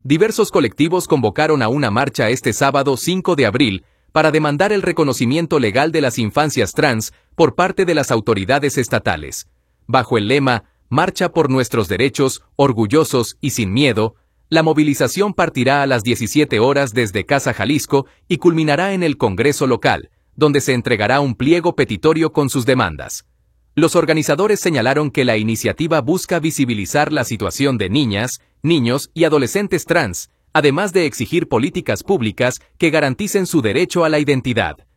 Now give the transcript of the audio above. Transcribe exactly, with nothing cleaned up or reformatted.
Diversos colectivos convocaron a una marcha este sábado cinco de abril para demandar el reconocimiento legal de las infancias trans por parte de las autoridades estatales. Bajo el lema Marcha por nuestros derechos, orgullosos y sin miedo, la movilización partirá a las diecisiete horas desde Casa Jalisco y culminará en el Congreso local, donde se entregará un pliego petitorio con sus demandas. Los organizadores señalaron que la iniciativa busca visibilizar la situación de niñas, niños y adolescentes trans, además de exigir políticas públicas que garanticen su derecho a la identidad.